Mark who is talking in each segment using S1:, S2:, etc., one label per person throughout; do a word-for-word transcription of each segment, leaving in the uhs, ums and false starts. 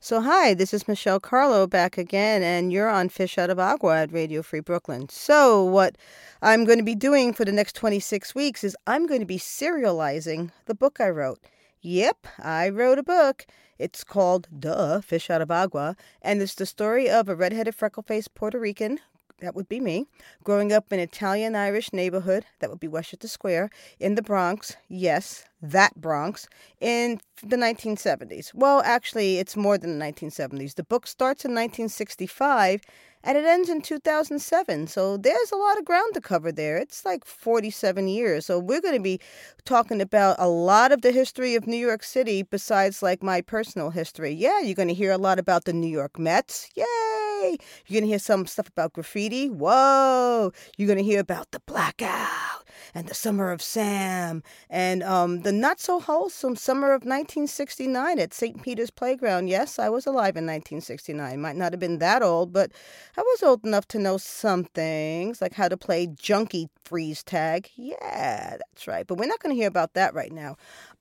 S1: So, hi, this is Michelle Carlo back again, and you're on Fish Out of Agua at Radio Free Brooklyn. So, what I'm going to be doing for the next twenty-six weeks is I'm going to be serializing the book I wrote. Yep, I wrote a book. It's called Duh, Fish Out of Agua, and it's the story of a redheaded, freckle-faced Puerto Rican. That would be me, growing up in an Italian-Irish neighborhood, that would be Westchester Square, in the Bronx, yes, that Bronx, in the nineteen seventies. Well, actually, it's more than the nineteen seventies. The book starts in nineteen sixty-five, and it ends in two thousand seven, so there's a lot of ground to cover there. It's like forty-seven years, so we're going to be talking about a lot of the history of New York City besides, like, my personal history. Yeah, you're going to hear a lot about the New York Mets. Yay! You're going to hear some stuff about graffiti. Whoa! You're going to hear about the blackout and the Summer of Sam and um, the not-so-wholesome summer of nineteen sixty-nine at Saint Peter's Playground. Yes, I was alive in nineteen sixty-nine. Might not have been that old, but I was old enough to know some things, like how to play junkie freeze tag. Yeah, that's right. But we're not going to hear about that right now.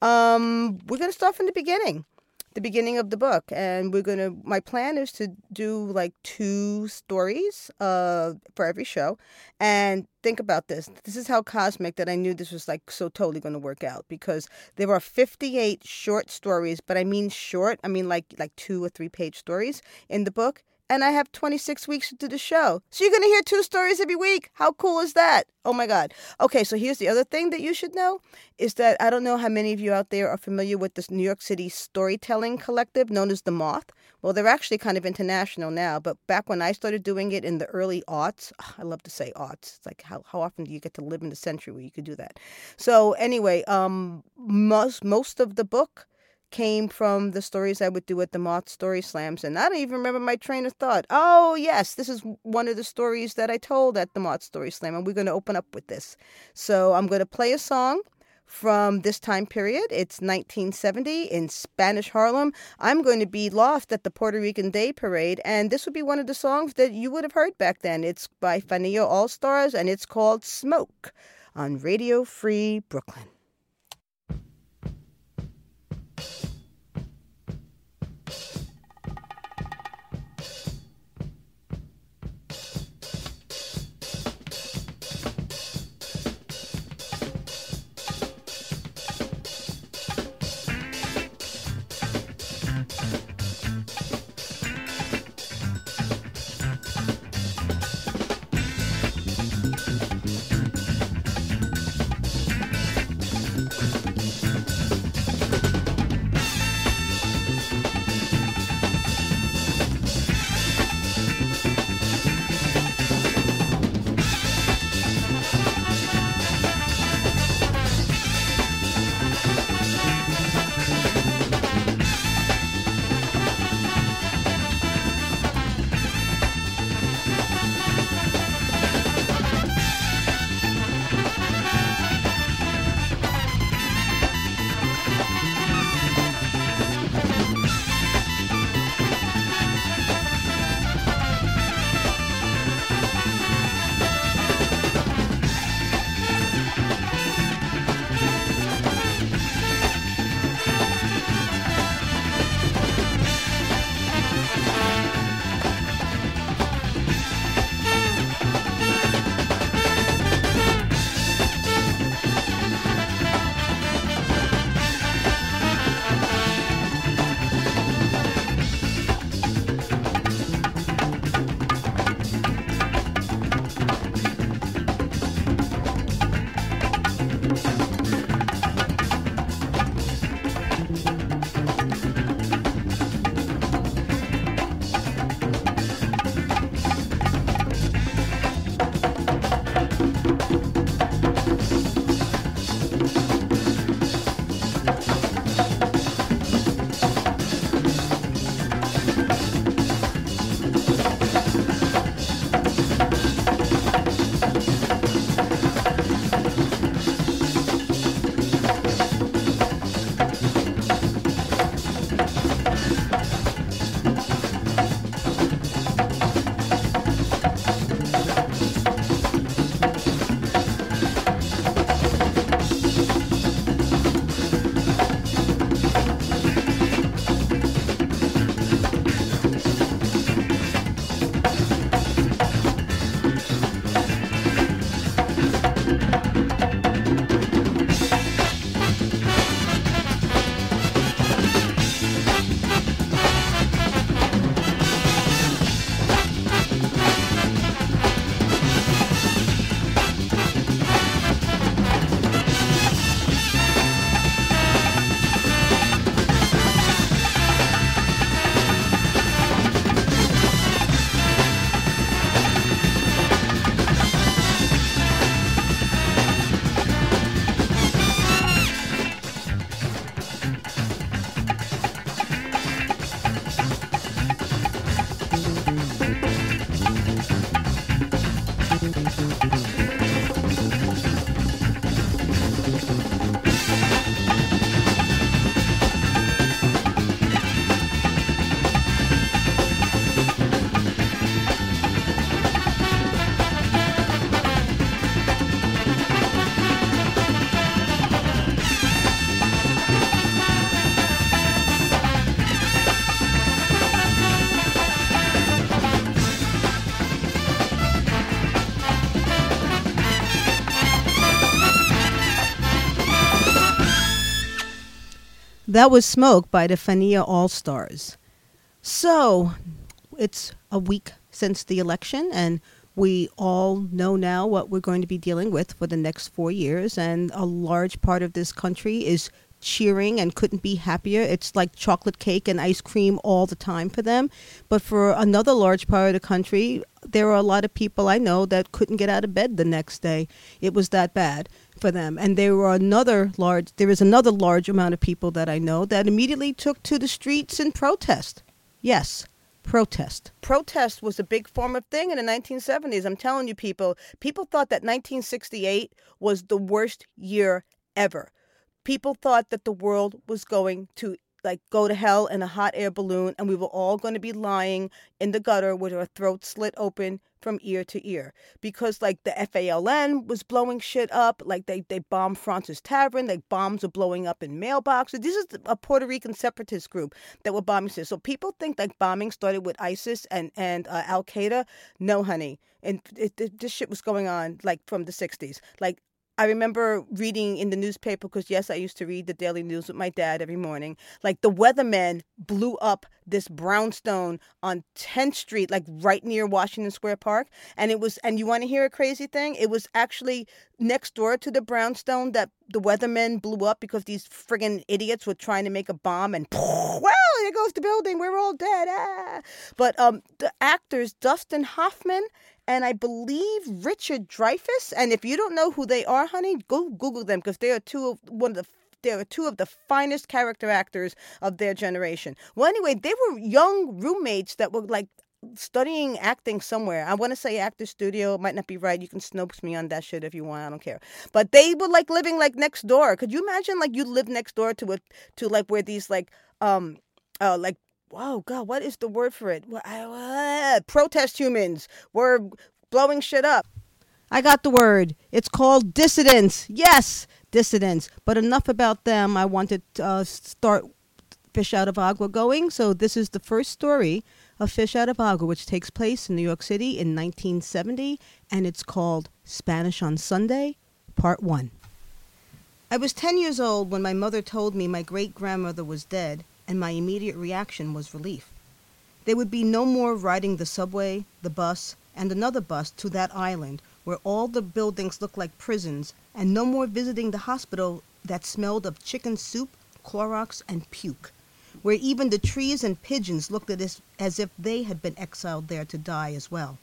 S1: Um, we're going to start from the beginning. The beginning of the book, and we're gonna my plan is to do like two stories uh for every show. And think about this, this is how cosmic that I knew this was like so totally going to work out, because there are fifty-eight short stories, but I mean short, I mean like like two or three page stories in the book, and I have twenty-six weeks to do the show. So you're going to hear two stories every week. How cool is that? Oh my God. Okay, so here's the other thing that you should know is that I don't know how many of you out there are familiar with this New York City storytelling collective known as The Moth. Well, they're actually kind of international now, but back when I started doing it in the early aughts, I love to say aughts. It's like how, how often do you get to live in the century where you could do that? So anyway, um, most, most of the book came from the stories I would do at the Moth Story Slams. And I don't even remember my train of thought. Oh, yes, this is one of the stories that I told at the Moth Story Slam, and we're going to open up with this. So I'm going to play a song from this time period. It's nineteen seventy in Spanish Harlem. I'm going to be lost at the Puerto Rican Day Parade, and this would be one of the songs that you would have heard back then. It's by Fanillo All-Stars, and it's called Smoke on Radio Free Brooklyn. that was Smoke by the Fania All-Stars. So, it's a week since the election, and we all know now what we're going to be dealing with for the next four years, and a large part of this country is cheering and couldn't be happier. It's like chocolate cake and ice cream all the time for them. But for another large part of the country, there are a lot of people I know that couldn't get out of bed the next day. It was that bad for them. And there were another large, there is another large amount of people that I know that immediately took to the streets and protest. Yes, protest. Protest was a big form of thing in the nineteen seventies. I'm telling you, people, people thought that nineteen sixty-eight was the worst year ever. People thought that the world was going to like go to hell in a hot air balloon, and we were all going to be lying in the gutter with our throats slit open from ear to ear, because like the F A L N was blowing shit up, like they, they bombed Francis Tavern, like bombs are blowing up in mailboxes. This is a Puerto Rican separatist group that were bombing shit. So people think like bombing started with ISIS and, and uh, Al-Qaeda. No, honey. And it, it, this shit was going on like from the sixties. Like, I remember reading in the newspaper, because, yes, I used to read the Daily News with my dad every morning. Like, the weathermen blew up this brownstone on tenth Street, like right near Washington Square Park. And it was, and you want to hear a crazy thing? It was actually next door to the brownstone that the weathermen blew up because these friggin' idiots were trying to make a bomb, and well, there goes the building. We're all dead. Ah. But um, the actors, Dustin Hoffman and I believe Richard Dreyfuss. And if you don't know who they are, honey, go Google them, because they are two of one of the they are two of the finest character actors of their generation. Well, anyway, they were young roommates that were like studying acting somewhere. I want to say Actor Studio. It might not be right. You can Snopes me on that shit if you want. I don't care. But they were like living like next door. Could you imagine like you live next door to a to like where these like um uh like oh, God, what is the word for it? Uh, protest humans were blowing shit up. I got the word. It's called dissidents. Yes, dissidents. But enough about them. I wanted to uh, start Fish Out of Agua going. So this is the first story of Fish Out of Agua, which takes place in New York City in nineteen seventy. And it's called Spanish on Sunday, Part one. I was ten years old when my mother told me my great-grandmother was dead, and my immediate reaction was relief. There would be no more riding the subway, the bus, and another bus to that island where all the buildings looked like prisons, and no more visiting the hospital that smelled of chicken soup, Clorox, and puke, where even the trees and pigeons looked at us as if they had been exiled there to die as well.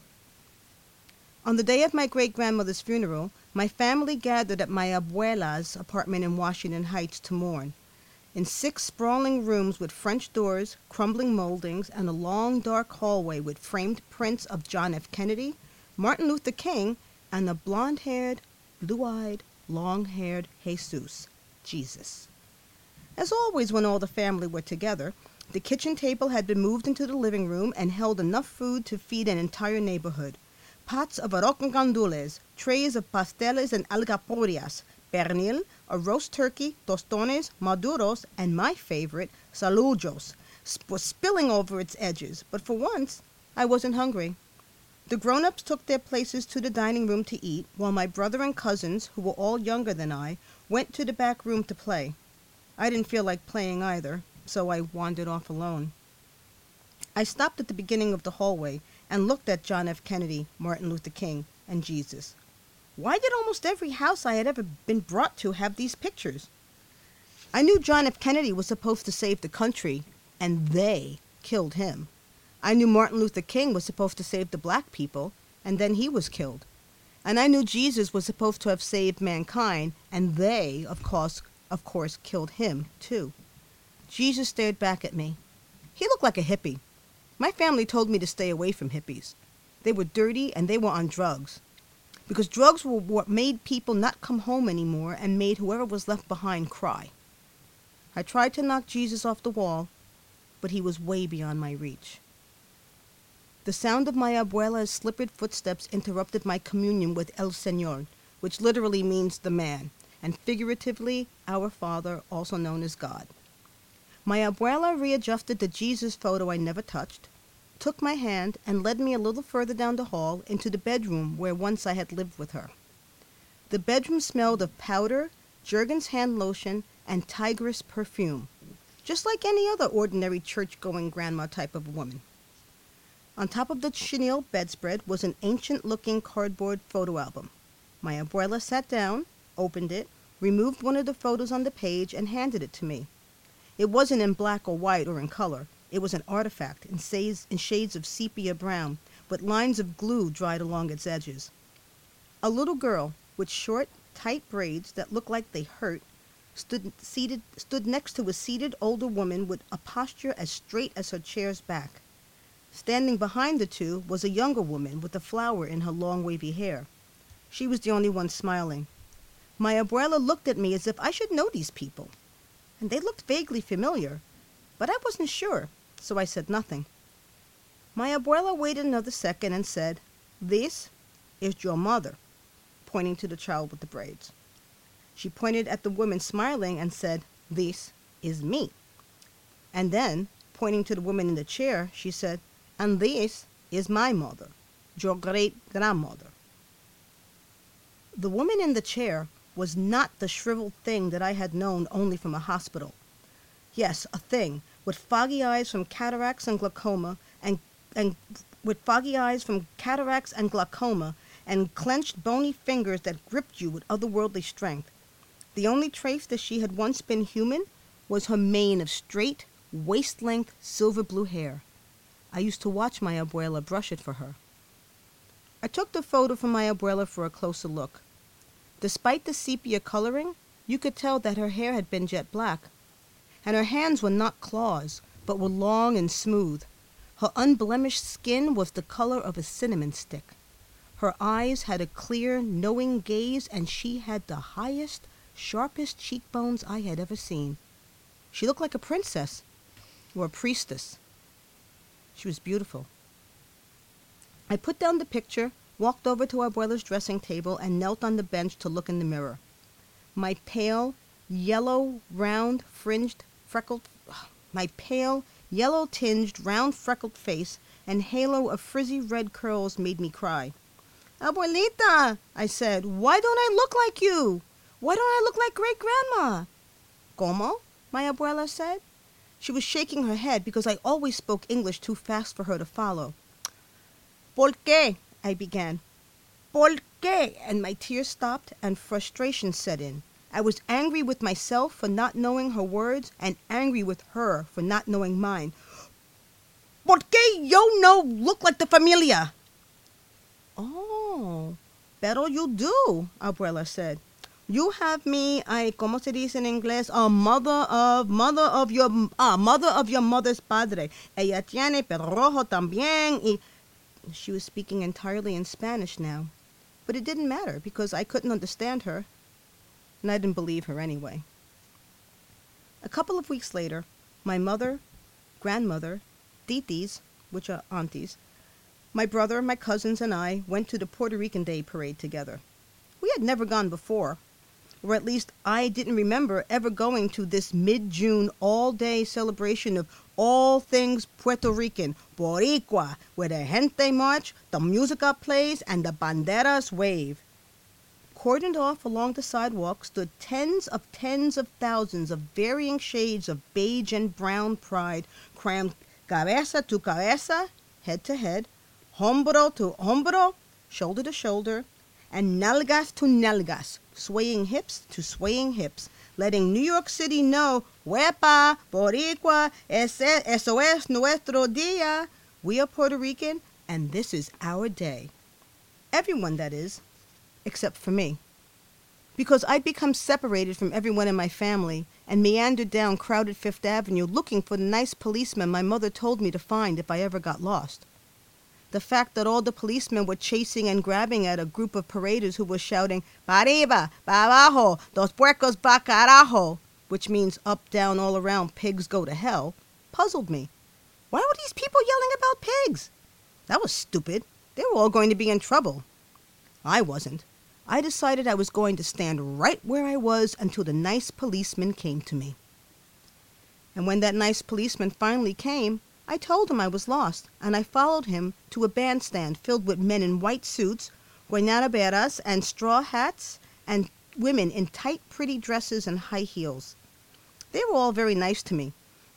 S1: On the day of my great-grandmother's funeral, my family gathered at my abuela's apartment in Washington Heights to mourn. In six sprawling rooms with French doors, crumbling moldings, and a long, dark hallway with framed prints of John F. Kennedy, Martin Luther King, and the blonde-haired, blue-eyed, long-haired Jesus, Jesus. As always when all the family were together, the kitchen table had been moved into the living room and held enough food to feed an entire neighborhood. Pots of arroz con gandules, trays of pasteles and algaporias, pernil, a roast turkey, tostones, maduros, and my favorite, salujos, was spilling over its edges, but for once, I wasn't hungry. The grown-ups took their places to the dining room to eat, while my brother and cousins, who were all younger than I, went to the back room to play. I didn't feel like playing either, so I wandered off alone. I stopped at the beginning of the hallway and looked at John F. Kennedy, Martin Luther King, and Jesus. Why did almost every house I had ever been brought to have these pictures? I knew John F. Kennedy was supposed to save the country, and they killed him. I knew Martin Luther King was supposed to save the black people, and then he was killed. And I knew Jesus was supposed to have saved mankind, and they, of course, of course, killed him, too. Jesus stared back at me. He looked like a hippie. My family told me to stay away from hippies. They were dirty, and they were on drugs. Because drugs were what made people not come home anymore and made whoever was left behind cry. I tried to knock Jesus off the wall, but he was way beyond my reach. The sound of my abuela's slippered footsteps interrupted my communion with El Señor, which literally means the man, and figuratively, our Father, also known as God. My abuela readjusted the Jesus photo I never touched, took my hand, and led me a little further down the hall into the bedroom where once I had lived with her. The bedroom smelled of powder, Jergens hand lotion, and Tigress perfume. just like any other ordinary church-going grandma type of woman. On top of the chenille bedspread was an ancient-looking cardboard photo album. My abuela sat down, opened it, removed one of the photos on the page, and handed it to me. It wasn't in black or white or in color. It was an artifact in shades, in shades of sepia brown, with lines of glue dried along its edges. A little girl with short, tight braids that looked like they hurt stood seated stood next to a seated older woman with a posture as straight as her chair's back. Standing behind the two was a younger woman with a flower in her long wavy hair. She was the only one smiling. My abuela looked at me as if I should know these people, and they looked vaguely familiar, but I wasn't sure, so I said nothing. My abuela waited another second and said, "This is your mother," pointing to the child with the braids. She pointed at the woman smiling and said, "This is me." And then, pointing to the woman in the chair, she said, "And this is my mother, your great-grandmother." The woman in the chair was not the shriveled thing that I had known only from a hospital. Yes, a thing, with foggy eyes from cataracts and glaucoma, and, and with foggy eyes from cataracts and glaucoma, and clenched bony fingers that gripped you with otherworldly strength. The only trace that she had once been human was her mane of straight, waist-length, silver-blue hair. I used to watch my abuela brush it for her. I took the photo from my abuela for a closer look. Despite the sepia coloring, you could tell that her hair had been jet black, and her hands were not claws, but were long and smooth. Her unblemished skin was the color of a cinnamon stick. Her eyes had a clear, knowing gaze, and she had the highest, sharpest cheekbones I had ever seen. She looked like a princess or a priestess. She was beautiful. I put down the picture, walked over to abuela's dressing table, and knelt on the bench to look in the mirror. My pale, yellow, round, fringed, freckled, my pale, yellow-tinged, round, freckled face and halo of frizzy red curls made me cry. "Abuelita," I said, "why don't I look like you? Why don't I look like great-grandma?" "Como?" my abuela said. She was shaking her head because I always spoke English too fast for her to follow. "¿Por qué?" I began. "¿Por qué?" And my tears stopped and frustration set in. I was angry with myself for not knowing her words and angry with her for not knowing mine. "¿Por qué yo no look like the familia?" "Oh, pero you do," abuela said. "You have me, I, como se dice en inglés, a mother of, mother of your, ah, mother of your mother's padre. Ella tiene pelo rojo también." Y she was speaking entirely in Spanish now, but it didn't matter because I couldn't understand her, and I didn't believe her anyway. A couple of weeks later, my mother, grandmother, titis, which are aunties, my brother, my cousins, and I went to the Puerto Rican Day parade together. We had never gone before, or at least I didn't remember ever going to this mid-June all-day celebration of all things Puerto Rican, Boricua, where the gente march, the musica plays, and the banderas wave. Cordoned off along the sidewalk stood tens of tens of thousands of varying shades of beige and brown pride, crammed cabeza to cabeza, head to head, hombro to hombro, shoulder to shoulder, and nalgas to nalgas, swaying hips to swaying hips, letting New York City know, "Huepa, Boricua, ese, eso es nuestro día." We are Puerto Rican, and this is our day. Everyone, that is, except for me. Because I'd become separated from everyone in my family and meandered down crowded Fifth Avenue looking for the nice policeman my mother told me to find if I ever got lost. The fact that all the policemen were chasing and grabbing at a group of paraders who were shouting, "Pa arriba, pa abajo, dos puercos pa carajo," which means up, down, all around, pigs go to hell, puzzled me. Why were these people yelling about pigs? That was stupid. They were all going to be in trouble. I wasn't. I decided I was going to stand right where I was until the nice policeman came to me. And when that nice policeman finally came, I told him I was lost, and I followed him to a bandstand filled with men in white suits, guaynaberas, and straw hats, and women in tight, pretty dresses and high heels. They were all very nice to me,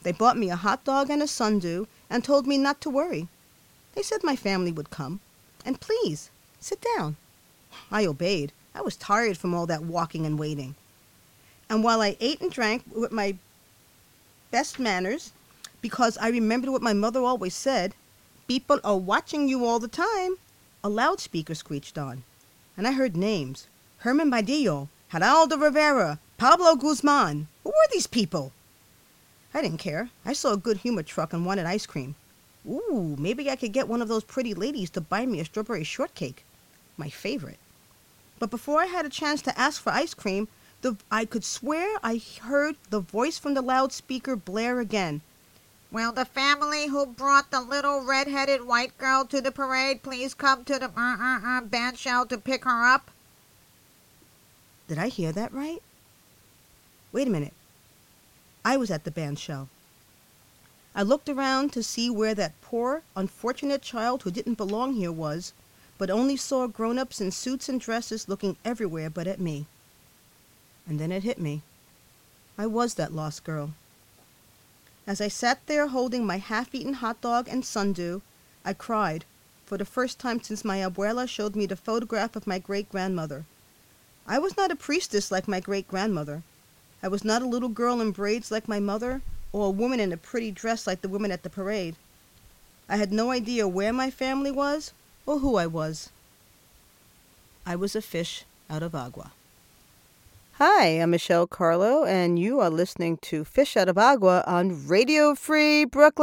S1: They bought me a hot dog and a sundae and told me not to worry. They said my family would come. And please, sit down. I obeyed. I was tired from all that walking and waiting. And while I ate and drank with my best manners, because I remembered what my mother always said, people are watching you all the time, a loudspeaker screeched on. And I heard names. Herman Badillo, Geraldo Rivera, Pablo Guzman. Who were these people? I didn't care. I saw a good humor truck and wanted ice cream. Ooh, maybe I could get one of those pretty ladies to buy me a strawberry shortcake. My favorite. But before I had a chance to ask for ice cream, the, I could swear I heard the voice from the loudspeaker blare again.
S2: Will the family who brought the little red-headed white girl to the parade please come to the uh, uh, uh, band shell to pick her up?
S1: Did I hear that right? Wait a minute. I was at the band shell. I looked around to see where that poor, unfortunate child who didn't belong here was, but only saw grown-ups in suits and dresses looking everywhere but at me. And then it hit me. I was that lost girl. As I sat there holding my half-eaten hot dog and sundae, I cried, for the first time since my abuela showed me the photograph of my great-grandmother. I was not a priestess like my great-grandmother. I was not a little girl in braids like my mother, or a woman in a pretty dress like the women at the parade. I had no idea where my family was, or who I was. I was a fish out of agua. Hi, I'm Michelle Carlo, and you are listening to Fish Out of Agua on Radio Free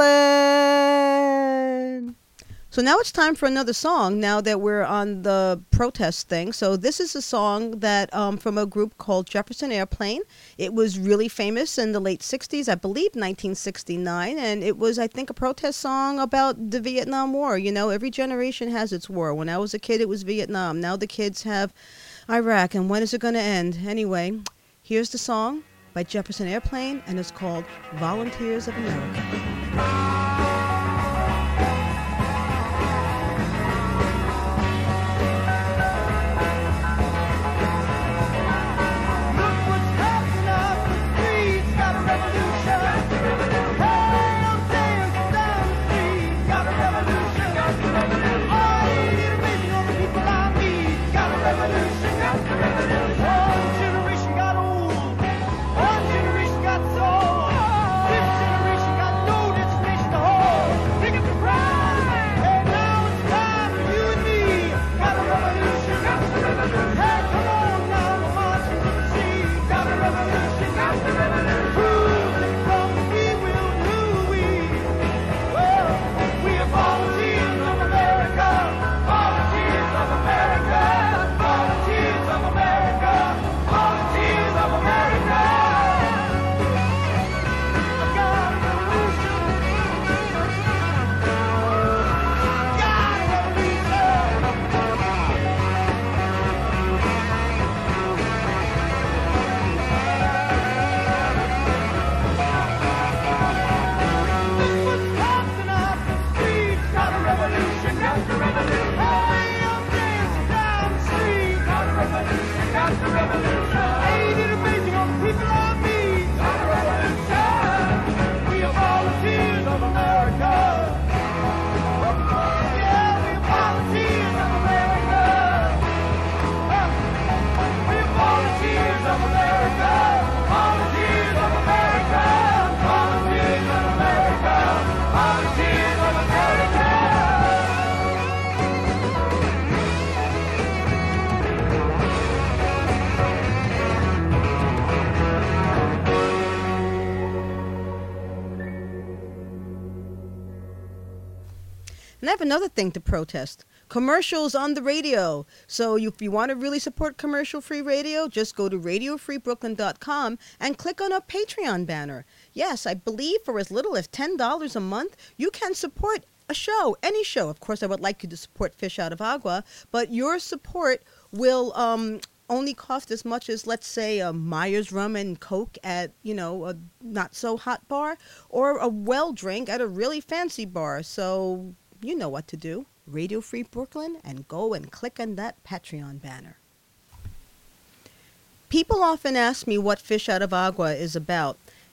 S1: Brooklyn. So now it's time for another song, now that we're on the protest thing. So this is a song that um, from a group called Jefferson Airplane. It was really famous in the late sixties, I believe nineteen sixty-nine, and it was, I think, a protest song about the Vietnam War. You know, every generation has its war. When I was a kid, it was Vietnam. Now the kids have Iraq, and when is it going to end? Anyway, here's the song by Jefferson Airplane, and it's called Volunteers of America. And I have another thing to protest. Commercials on the radio. So if you want to really support commercial-free radio, just go to radio free brooklyn dot com and click on our Patreon banner. Yes, I believe for as little as ten dollars a month, you can support a show, any show. Of course, I would like you to support Fish Out of Agua, but your support will um, only cost as much as, let's say, a Myers Rum and Coke at, you know, a not-so-hot bar, or a well drink at a really fancy bar. So you know what to do. Radio Free Brooklyn, and go and click on that Patreon banner. People often ask me what Fish Out of Agua is about,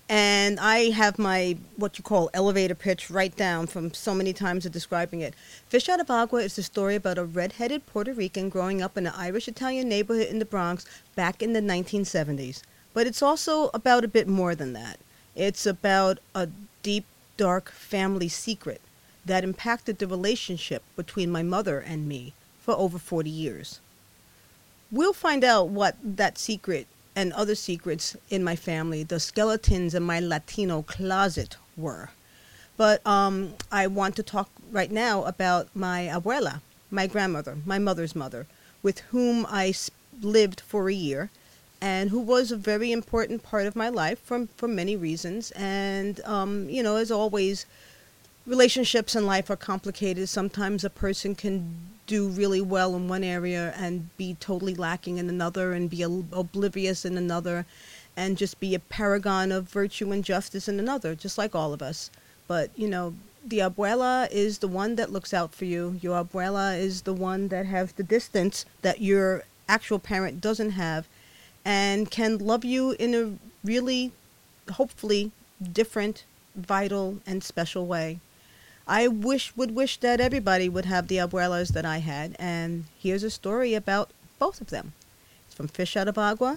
S1: And I have my, what you call, elevator pitch right down from so many times of describing it. Fish Out of Agua is a story about a red-headed Puerto Rican growing up in an Irish-Italian neighborhood in the Bronx back in the nineteen seventies. But it's also about a bit more than that. It's about a deep, dark family secret that impacted the relationship between my mother and me for over forty years. We'll find out what that secret and other secrets in my family, the skeletons in my Latino closet, were. But um, I want to talk right now about my abuela, my grandmother, my mother's mother, with whom I lived for a year, and who was a very important part of my life for, for many reasons. And, um, you know, as always, relationships in life are complicated. Sometimes a person can do really well in one area and be totally lacking in another, and be ob- oblivious in another, and just be a paragon of virtue and justice in another, just like all of us. But, you know, the abuela is the one that looks out for you. Your abuela is the one that has the distance that your actual parent doesn't have, and can love you in a really, hopefully, different, vital, and special way. I wish would wish that everybody would have the abuelas that I had, and here's a story about both of them. It's from Fish Out of Agua,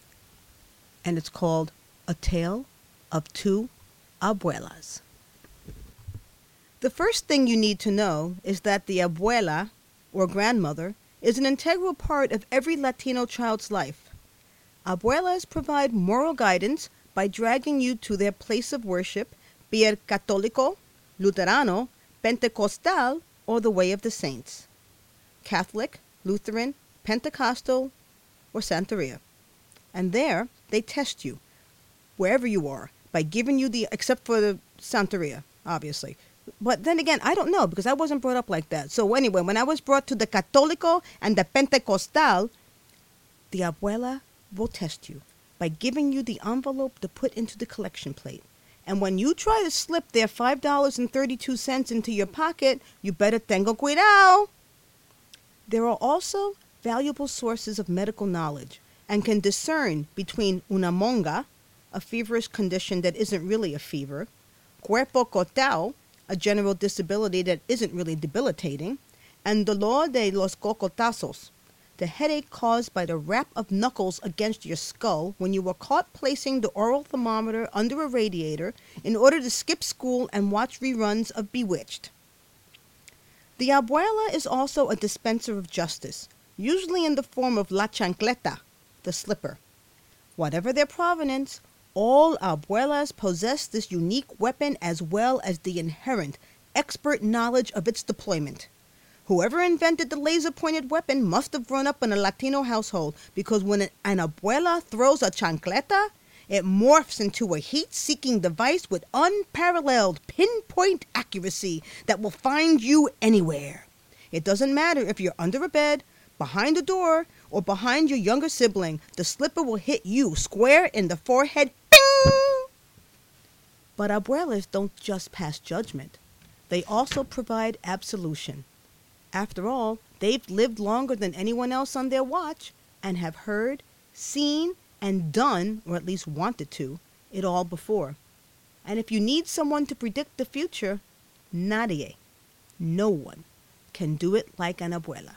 S1: and it's called A Tale of Two Abuelas. The first thing you need to know is that the abuela, or grandmother, is an integral part of every Latino child's life. Abuelas provide moral guidance by dragging you to their place of worship, be it Católico, Luterano, Pentecostal, or the Way of the Saints, Catholic, Lutheran, Pentecostal, or Santeria. And there, they test you, wherever you are, by giving you the, except for the Santeria, obviously. But then again, I don't know, because I wasn't brought up like that. So anyway, when I was brought to the Católico and the Pentecostal, the abuela will test you by giving you the envelope to put into the collection plate. And when you try to slip their five dollars and thirty-two cents into your pocket, you better tengo cuidado. There are also valuable sources of medical knowledge and can discern between una monga, a feverish condition that isn't really a fever, cuerpo cortado, a general disability that isn't really debilitating, and dolor de los cocotazos, the headache caused by the rap of knuckles against your skull when you were caught placing the oral thermometer under a radiator in order to skip school and watch reruns of Bewitched. The abuela is also a dispenser of justice, usually in the form of la chancleta, the slipper. Whatever their provenance, all abuelas possess this unique weapon as well as the inherent, expert knowledge of its deployment. Whoever invented the laser-pointed weapon must have grown up in a Latino household, because when an abuela throws a chancleta, it morphs into a heat-seeking device with unparalleled pinpoint accuracy that will find you anywhere. It doesn't matter if you're under a bed, behind a door, or behind your younger sibling, the slipper will hit you square in the forehead. Bing! But abuelas don't just pass judgment. They also provide absolution. After all, they've lived longer than anyone else on their watch and have heard, seen, and done, or at least wanted to, it all before. And if you need someone to predict the future, nadie, no one, can do it like an abuela.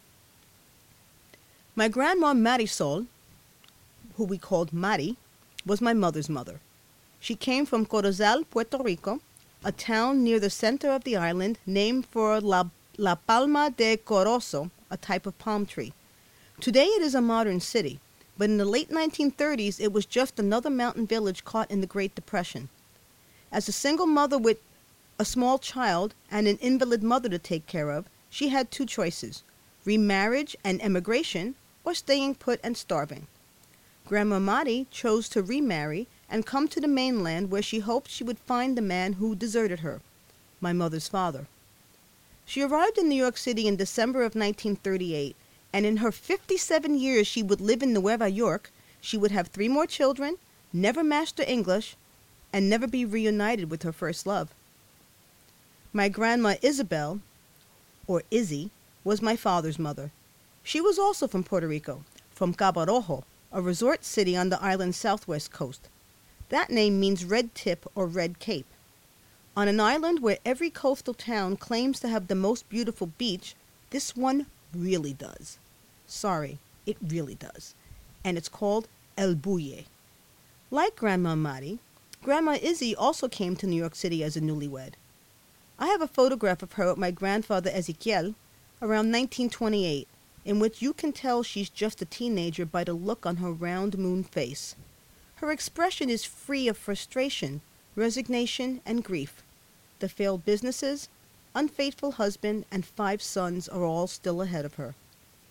S1: My grandma Marisol, who we called Mari, was my mother's mother. She came from Corozal, Puerto Rico, a town near the center of the island named for La La Palma de Corozo, a type of palm tree. Today it is a modern city, but in the late nineteen thirties it was just another mountain village caught in the Great Depression. As a single mother with a small child and an invalid mother to take care of, she had two choices: remarriage and emigration, or staying put and starving. Grandma Mari chose to remarry and come to the mainland, where she hoped she would find the man who deserted her, my mother's father. She arrived in New York City in December of nineteen thirty-eight, and in her fifty-seven years she would live in Nueva York, she would have three more children, never master English, and never be reunited with her first love. My grandma Isabel, or Izzy, was my father's mother. She was also from Puerto Rico, from Cabo Rojo, a resort city on the island's southwest coast. That name means red tip or red cape. On an island where every coastal town claims to have the most beautiful beach, this one really does. Sorry, it really does. And it's called El Buye. Like Grandma Mari, Grandma Izzy also came to New York City as a newlywed. I have a photograph of her with my grandfather Ezequiel around nineteen twenty-eight, in which you can tell she's just a teenager by the look on her round moon face. Her expression is free of frustration, resignation, and grief. The failed businesses, unfaithful husband, and five sons are all still ahead of her.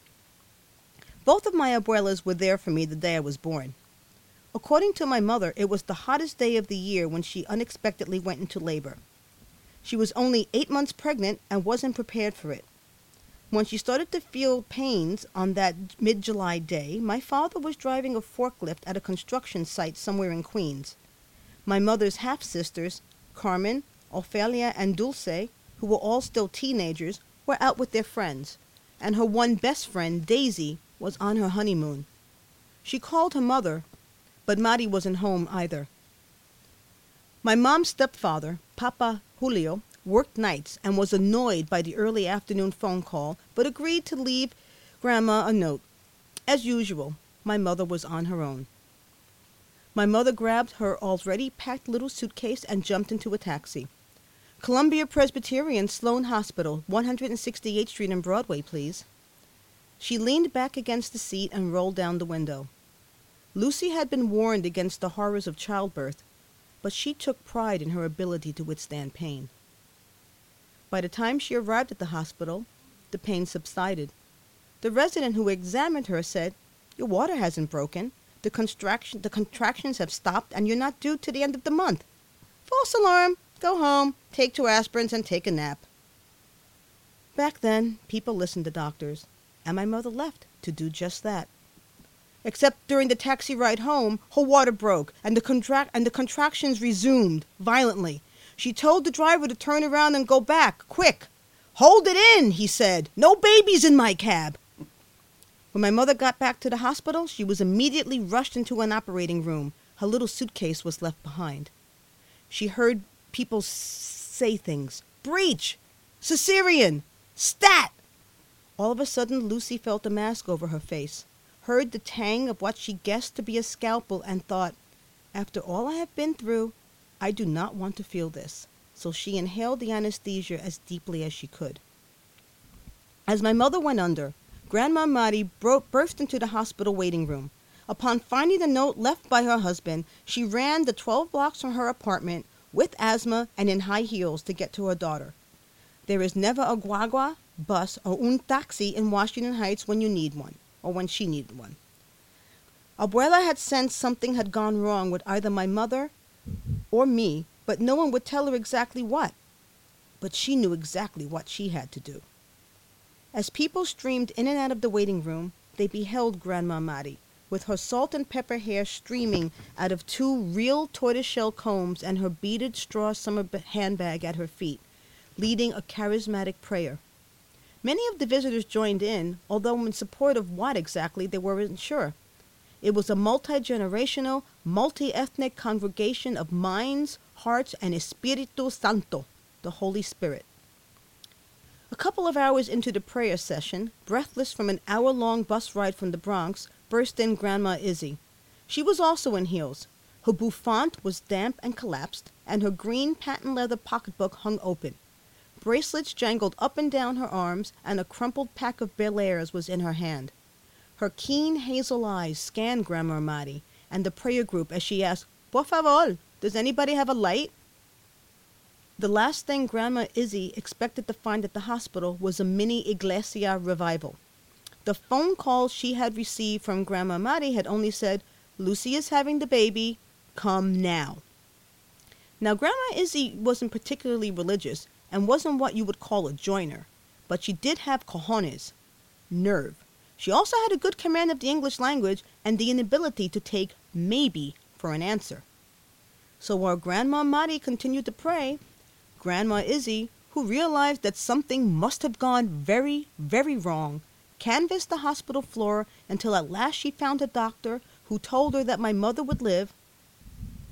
S1: Both of my abuelas were there for me the day I was born. According to my mother, it was the hottest day of the year when she unexpectedly went into labor. She was only eight months pregnant and wasn't prepared for it. When she started to feel pains on that mid-July day, my father was driving a forklift at a construction site somewhere in Queens. My mother's half-sisters, Carmen, Ophelia, and Dulce, who were all still teenagers, were out with their friends, and her one best friend, Daisy, was on her honeymoon. She called her mother, but Mari wasn't home either. My mom's stepfather, Papa Julio, worked nights and was annoyed by the early afternoon phone call, but agreed to leave Grandma a note. As usual, my mother was on her own. My mother grabbed her already packed little suitcase and jumped into a taxi. Columbia Presbyterian Sloan Hospital, one hundred sixty-eighth Street and Broadway, please. She leaned back against the seat and rolled down the window. Lucy had been warned against the horrors of childbirth, but she took pride in her ability to withstand pain. By the time she arrived at the hospital, the pain subsided. The resident who examined her said, "Your water hasn't broken. The, contraction, the contractions have stopped, and you're not due to the end of the month. False alarm. Go home, take two aspirins, and take a nap." Back then, people listened to doctors, and my mother left to do just that. Except during the taxi ride home, her water broke, and the, contract- and the contractions resumed violently. She told the driver to turn around and go back, quick. "Hold it in," he said. "No babies in my cab." When my mother got back to the hospital, she was immediately rushed into an operating room. Her little suitcase was left behind. She heard people say things. Breech! Cesarean! Stat! All of a sudden, Lucy felt a mask over her face, heard the tang of what she guessed to be a scalpel, and thought, "After all I have been through, I do not want to feel this." So she inhaled the anesthesia as deeply as she could. As my mother went under, Grandma Mari bro- burst into the hospital waiting room. Upon finding the note left by her husband, she ran the twelve blocks from her apartment with asthma and in high heels to get to her daughter. There is never a guagua, bus, or un taxi in Washington Heights when you need one, or when she needed one. Abuela had sensed something had gone wrong with either my mother or me, but no one would tell her exactly what. But she knew exactly what she had to do. As people streamed in and out of the waiting room, they beheld Grandma Mari, with her salt and pepper hair streaming out of two real tortoiseshell combs and her beaded straw summer handbag at her feet, leading a charismatic prayer. Many of the visitors joined in, although in support of what exactly they weren't sure. It was a multi-generational, multi-ethnic congregation of minds, hearts, and Espiritu Santo, the Holy Spirit. A couple of hours into the prayer session, breathless from an hour-long bus ride from the Bronx, burst in Grandma Izzy. She was also in heels. Her bouffant was damp and collapsed, and her green patent leather pocketbook hung open. Bracelets jangled up and down her arms, and a crumpled pack of Bel Airs was in her hand. Her keen hazel eyes scanned Grandma Mari and the prayer group as she asked, "Por favor, does anybody have a light?" The last thing Grandma Izzy expected to find at the hospital was a mini iglesia revival. The phone call she had received from Grandma Mari had only said, "Lucy is having the baby, come now." Now, Grandma Izzy wasn't particularly religious and wasn't what you would call a joiner, but she did have cojones, nerve. She also had a good command of the English language and the inability to take maybe for an answer. So while Grandma Mari continued to pray, Grandma Izzy, who realized that something must have gone very, very wrong, canvassed the hospital floor until at last she found a doctor who told her that my mother would live,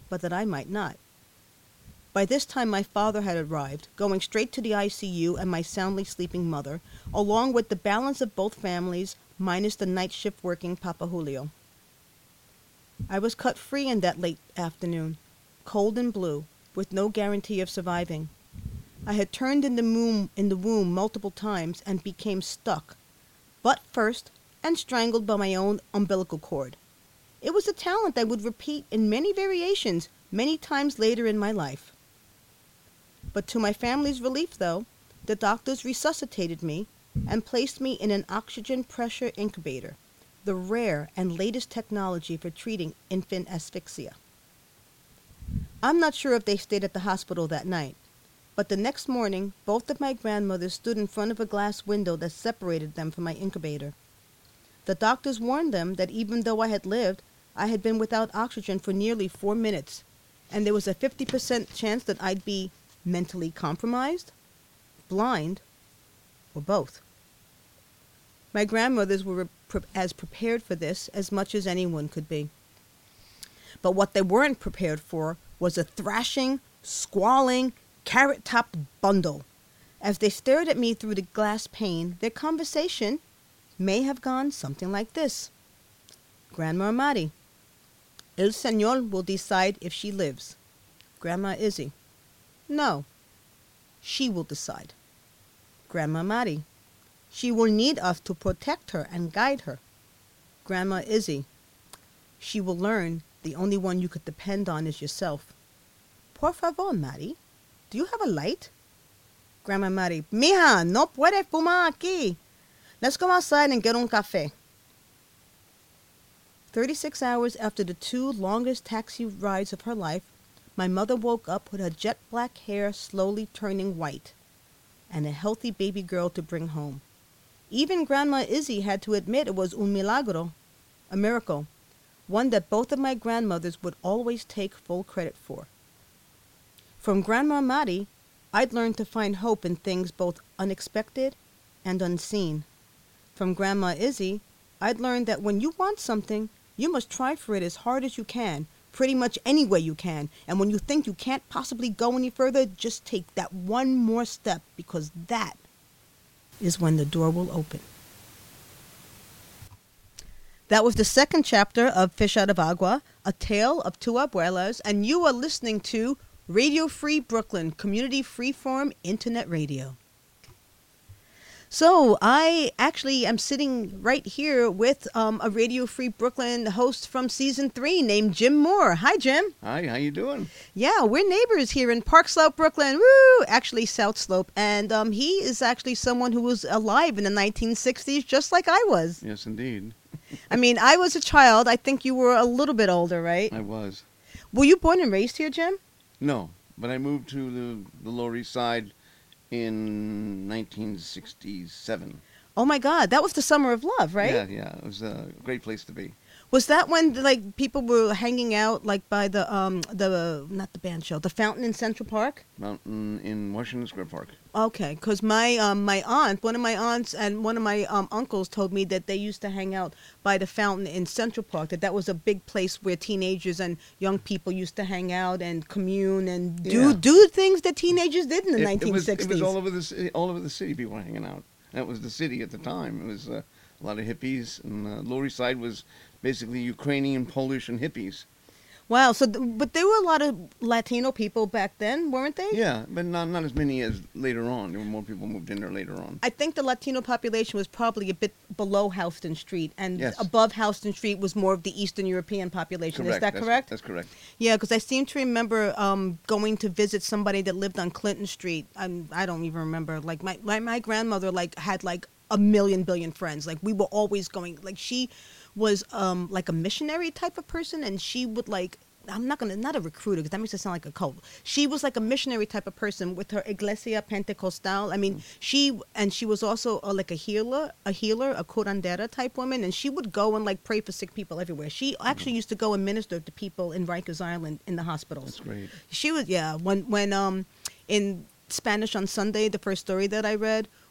S1: but that I might not. By this time my father had arrived, going straight to the I C U and my soundly sleeping mother, along with the balance of both families, minus the night shift working Papa Julio. I was cut free in that late afternoon, cold and blue, with no guarantee of surviving. I had turned in the womb, in the womb multiple times and became stuck, butt first, and strangled by my own umbilical cord. It was a talent I would repeat in many variations many times later in my life. But to my family's relief, though, the doctors resuscitated me and placed me in an oxygen pressure incubator, the rare and latest technology for treating infant asphyxia. I'm not sure if they stayed at the hospital that night, but the next morning, both of my grandmothers stood in front of a glass window that separated them from my incubator. The doctors warned them that even though I had lived, I had been without oxygen for nearly four minutes, and there was a fifty percent chance that I'd be mentally compromised, blind, or both. My grandmothers were pre- as prepared for this as much as anyone could be. But what they weren't prepared for was a thrashing, squalling, carrot-topped bundle. As they stared at me through the glass pane, their conversation may have gone something like this. Grandma Mari: El Señor will decide if she lives. Grandma Izzy: No, she will decide. Grandma Mari: She will need us to protect her and guide her. Grandma Izzy: She will learn the only one you could depend on is yourself. Por favor, Mari, do you have a light? Grandma Mari: Mija, no puede fumar aquí. Let's go outside and get un café. Thirty-six hours after the two longest taxi rides of her life, my mother woke up with her jet black hair slowly turning white, and a healthy baby girl to bring home. Even Grandma Izzy had to admit it was un milagro, a miracle, one that both of my grandmothers would always take full credit for. From Grandma Mari, I'd learned to find hope in things both unexpected and unseen. From Grandma Izzy, I'd learned that when you want something, you must try for it as hard as you can, pretty much any way you can. And when you think you can't possibly go any further, just take that one more step, because that is when the door will open. That was the second chapter of Fish Out of Agua, A Tale of Two Abuelas, and you are listening to Radio Free Brooklyn, community freeform internet radio. So I actually am sitting right here with um, a Radio Free Brooklyn host from season three named Jim Moore. Hi, Jim.
S3: Hi, how you doing?
S1: Yeah, we're neighbors here in Park Slope, Brooklyn. Woo! Actually, South Slope. And um, he is actually someone who was alive in the nineteen sixties, just like I was.
S3: Yes, indeed.
S1: I mean, I was a child. I think you were a little bit older, right?
S3: I was.
S1: Were you born and raised here, Jim?
S3: No, but I moved to the, the Lower East Side in nineteen sixty-seven.
S1: Oh my God, that was the Summer of Love, right?
S3: Yeah, yeah, it was a great place to be.
S1: Was that when like people were hanging out like by the um the not the band shell, the fountain in Central Park?
S3: Mountain in Washington Square Park.
S1: Okay, because my um my aunt, one of my aunts and one of my um uncles told me that they used to hang out by the fountain in Central Park. That that was a big place where teenagers and young people used to hang out and commune and do
S3: Yeah.
S1: do things that teenagers did in the
S3: It, it,
S1: nineteen
S3: was,
S1: sixties.
S3: it was all over the ci- all over the city. People were hanging out. That was the city at the time. It was uh, a lot of hippies, and uh, Lower East Side was basically Ukrainian, Polish, and hippies.
S1: Wow. So, th- but there were a lot of Latino people back then, weren't they?
S3: Yeah, but not not as many as later on. There were more people moved in there later on.
S1: I think the Latino population was probably a bit below Houston Street, and
S3: Yes.
S1: above Houston Street was more of the Eastern European population.
S3: Correct.
S1: Is that
S3: that's,
S1: correct?
S3: That's correct.
S1: Yeah, because I seem to remember um, going to visit somebody that lived on Clinton Street. I'm, I don't even remember. Like my, my, my grandmother like had like a million billion friends. Like we were always going. Like she was um, like a missionary type of person, and she would like. I'm not gonna not a recruiter because that makes it sound like a cult. She was like a missionary type of person with her Iglesia Pentecostal. I mean, mm. she and she was also a, like a healer, a healer, a curandera type woman, and she would go and like pray for sick people everywhere. She actually mm. used to go and minister to people in Rikers Island in the hospitals.
S3: That's great.
S1: She was yeah. When when um in Spanish on Sunday, the first story that I read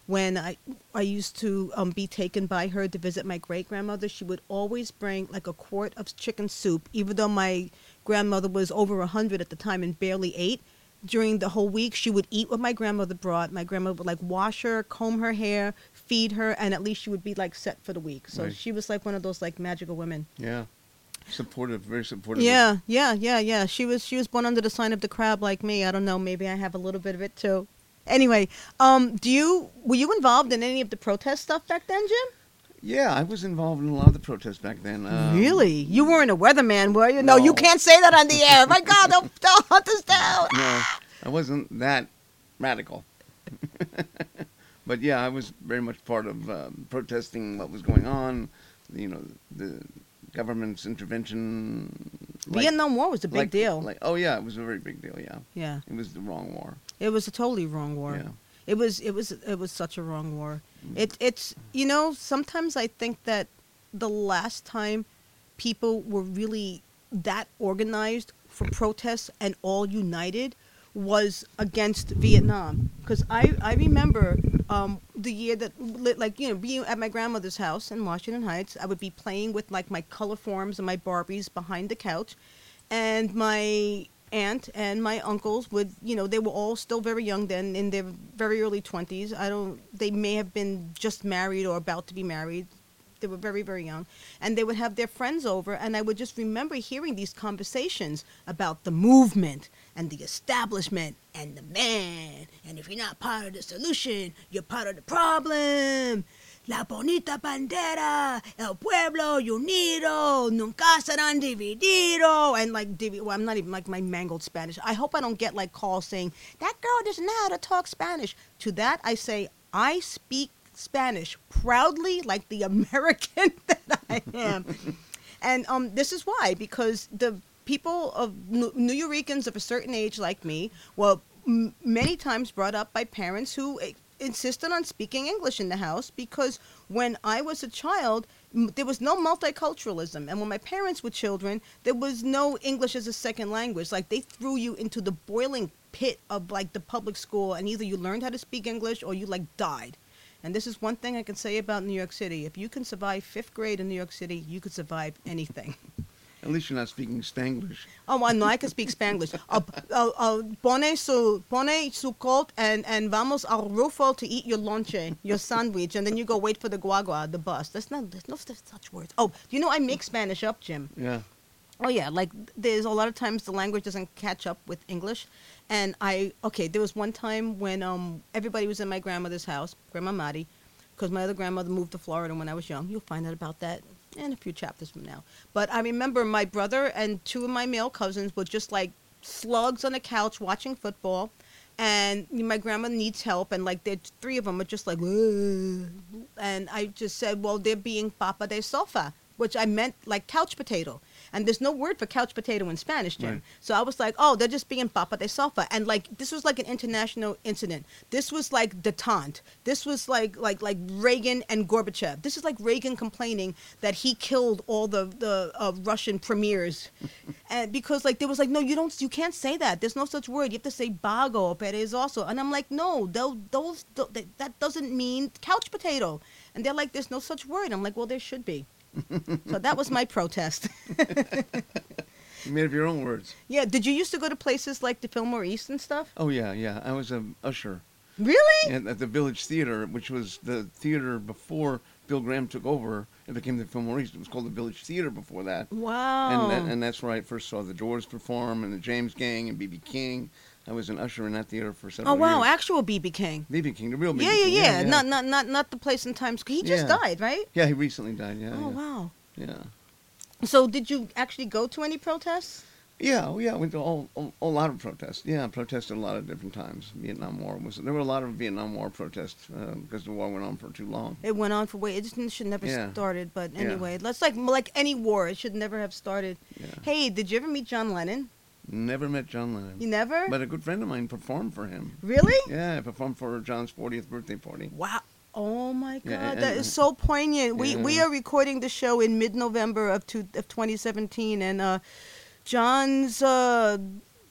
S1: when I I used to um, be taken by her to visit my great grandmother, she would always bring like a quart of chicken soup, even though my grandmother was over a hundred at the time and barely ate. During the whole week, she would eat what my grandmother brought. My grandmother would like wash her, comb her hair, feed her, and at least she would be like set for the week. So
S3: Right.
S1: she was like one of those like magical women.
S3: Yeah. Supportive, very supportive.
S1: Yeah, yeah, yeah, yeah. She was she was born under the sign of the crab like me. I don't know, maybe I have a little bit of it too. Anyway, um, do you were you involved in any of the protest stuff back then, Jim?
S3: Yeah, I was involved in a lot of the protests back then. Um,
S1: Really? You weren't a weatherman, were you? No, you
S3: No.
S1: can't say that on the air. My God, they'll, they'll hunt us down.
S3: No, I wasn't that radical. But yeah, I was very much part of um, protesting what was going on. You know, the government's intervention. like-
S1: Vietnam War was a big
S3: like-
S1: deal.
S3: Like, oh yeah, it was a very big deal. Yeah,
S1: Yeah,
S3: it was the wrong war.
S1: it was a totally wrong war.
S3: Yeah.
S1: It was it was it was such a wrong war.
S3: Mm.
S1: It it's you know sometimes I think that the last time people were really that organized for protests and all united was against Vietnam, because I I remember um, the year that li- like you know being at my grandmother's house in Washington Heights, I would be playing with like my color forms and my Barbies behind the couch, and my aunt and my uncles would, you know, they were all still very young then, in their very early twenties. I don't, they may have been just married or about to be married. They were very, very young. And they would have their friends over, and I would just remember hearing these conversations about the movement and the establishment and the man. And if you're not part of the solution, you're part of the problem. La bonita bandera, el pueblo unido, nunca serán dividido. And like, divi- well, I'm not even like my mangled Spanish. I hope I don't get like calls saying, that girl doesn't know how to talk Spanish. To that, I say, I speak Spanish proudly like the American that I am. And um, this is why, because the people of New Yorkers of a certain age like me were m- many times brought up by parents who eh, insisted on speaking English in the house, because when I was a child, m- there was no multiculturalism. And when my parents were children, there was no English as a second language. Like, they threw you into the boiling pit of like the public school, and either you learned how to speak English or you like died. And this is one thing I can say about New York City. If you can survive fifth grade in New York City, you could survive anything.
S3: At least you're not speaking Spanglish.
S1: Oh, I know, I can speak Spanglish. Uh, uh, uh, pone su, pone su coat and, and vamos al rufo to eat your lonche, your sandwich, and then you go wait for the guagua, the bus. That's not, there's no such words. Oh, you know, I make Spanish up, Jim.
S3: Yeah.
S1: Oh, yeah, like, there's a lot of times the language doesn't catch up with English. And I, okay, there was one time when um everybody was in my grandmother's house, Grandma Madi, because my other grandmother moved to Florida when I was young. You'll find out about that in a few chapters from now. But I remember my brother and two of my male cousins were just like slugs on the couch watching football. And my grandma needs help, and like the three of them are just like, "Ugh." And I just said, well, they're being papa de sofa, which I meant like couch potato. And there's no word for couch potato in Spanish, Jim.
S3: Right.
S1: So I was like, oh, they're just being papa de sofa. And like, this was like an international incident. This was like detente. This was like like like Reagan and Gorbachev. This is like Reagan complaining that he killed all the the uh, Russian premiers, and because like there was like, no, you don't, you can't say that. There's no such word. You have to say bago or perezoso. And I'm like, no, those those that, that doesn't mean couch potato. And they're like, there's no such word. I'm like, well, there should be. So that was my protest.
S3: You made up your own words.
S1: Yeah, did you used to go to places like the Fillmore East and stuff?
S3: Oh yeah, yeah. I was a usher
S1: Really?
S3: at, at the Village Theater, which was the theater before Bill Graham took over. It became the Fillmore East. It was called the Village Theater before that.
S1: Wow.
S3: And that, and that's where I first saw the Doors perform, and the James Gang, and B B King. I was an usher in that theater for several
S1: Oh wow,
S3: years.
S1: actual B B King.
S3: B B King, the real B B
S1: Yeah, yeah,
S3: King.
S1: yeah, Not not not not the place in Times Square. He just
S3: Yeah.
S1: died, right?
S3: Yeah, he recently died. Yeah.
S1: Oh
S3: yeah.
S1: wow.
S3: Yeah.
S1: So did you actually go to any protests?
S3: Yeah, oh, yeah, I went to all, all, a lot of protests. Yeah, I protested a lot of different times. Vietnam War was, there were a lot of Vietnam War protests uh, because the war went on for too long.
S1: It went on for way. It just should never
S3: Yeah.
S1: started. But
S3: Yeah.
S1: anyway, let's like like any war, it should never have started.
S3: Yeah.
S1: Hey, did you ever meet John Lennon?
S3: Never met John Lennon.
S1: You never?
S3: But a good friend of mine performed for him.
S1: Really?
S3: Yeah, I performed for John's fortieth birthday party.
S1: Wow. Oh my God,
S3: Yeah, and-
S1: that is so poignant. We we
S3: Yeah.
S1: are recording the show in mid-November of two, of twenty seventeen, and uh, John's uh,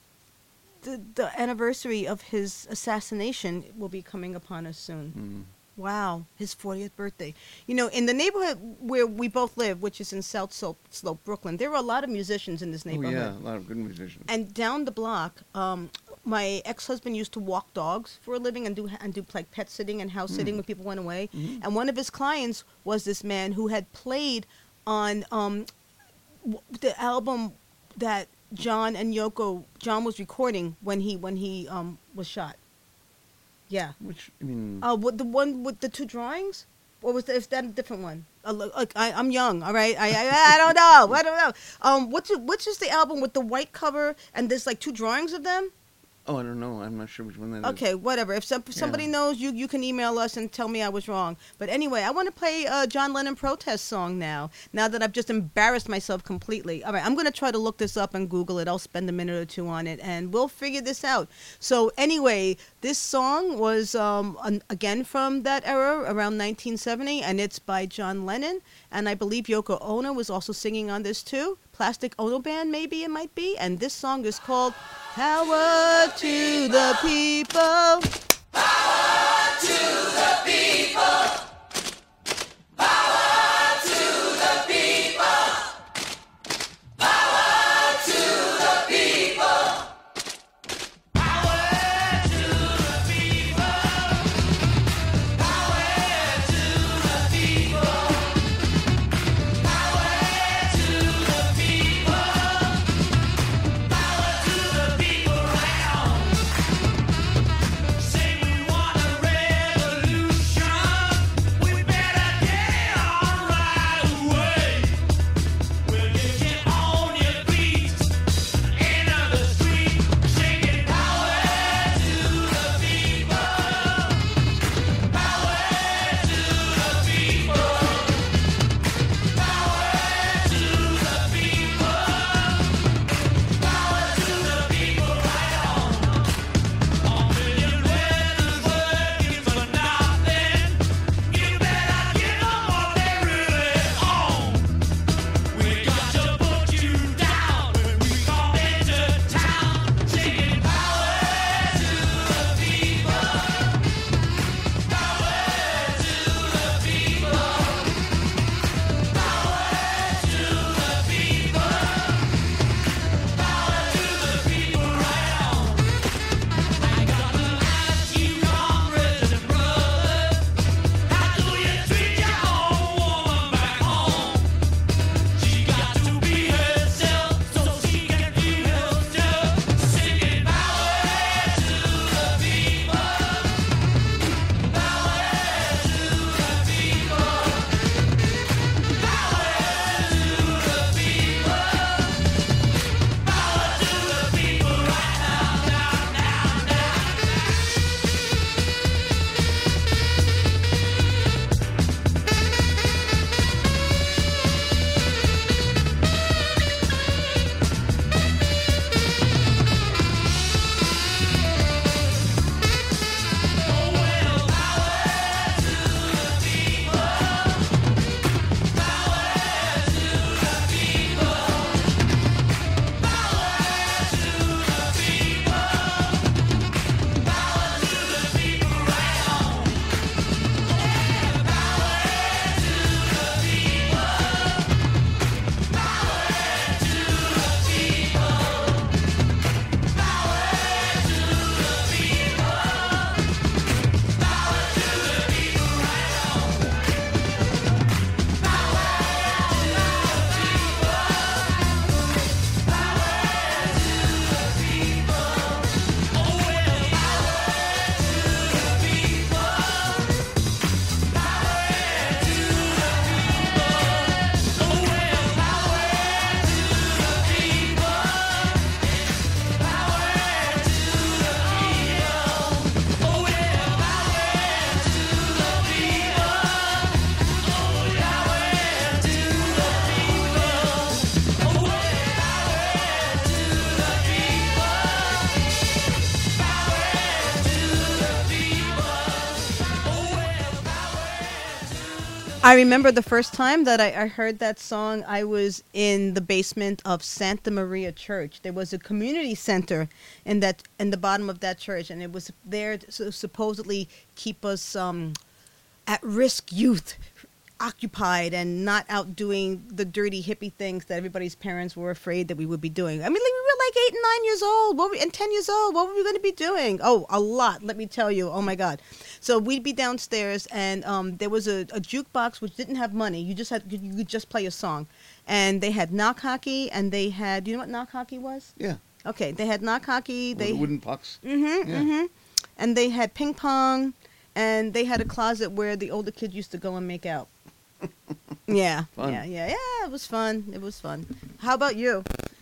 S1: the the anniversary of his assassination will be coming upon us soon.
S3: Mm.
S1: Wow, his fortieth birthday. You know, in the neighborhood where we both live, which is in South Slope, Slope, Brooklyn, there are a lot of musicians in this
S3: Oh
S1: neighborhood.
S3: yeah, a lot of good musicians.
S1: And down the block, um, my ex-husband used to walk dogs for a living and do and do like pet sitting and house sitting when people went away.
S3: Mhm.
S1: And one of his clients was this man who had played on um, w- the album that John and Yoko John was recording when he when he um, was shot. Yeah.
S3: Which I mean,
S1: Uh, what the one with the two drawings? Or was that, is that a different one? Uh, look, look, I, I'm young, all right. I, I I don't know. I don't know. Um, what's it, which is the album with the white cover and there's like two drawings of them?
S3: oh, I don't know. I'm not sure which one that is.
S1: Okay, whatever. If some, somebody
S3: Yeah.
S1: knows, you you can email us and tell me I was wrong. But anyway, I want to play a John Lennon protest song now. Now that I've just embarrassed myself completely. All right, I'm going to try to look this up and Google it. I'll spend a minute or two on it, and we'll figure this out. So anyway, this song was um, an, again from that era, around nineteen seventy, and it's by John Lennon. And I believe Yoko Ono was also singing on this too. Plastic Ono Band, maybe it might be. And this song is called Power to the People. I remember the first time that I, I heard that song, I was in the basement of Santa Maria Church. There was a community center in that in the bottom of that church, and it was there to so supposedly keep us um, at-risk youth occupied and not out doing the dirty hippie things that everybody's parents were afraid that we would be doing. I mean, like, we were like eight and nine years old, what were, and ten years old. What were we going to be doing? Oh, a lot. Let me tell you. Oh my God. So we'd be downstairs, and um, there was a, a jukebox which didn't have money. You just had you could just play a song, and they had knock hockey, and they had. You know what knock hockey was?
S3: Yeah.
S1: Okay, they had knock hockey.
S3: Or
S1: They
S3: the wooden pucks.
S1: Mm-hmm.
S3: Yeah.
S1: Mm-hmm. And they had ping pong, and they had a closet where the older kids used to go and make out. Yeah,
S3: Fun.
S1: yeah, yeah, yeah. It was fun. It was fun. How about you?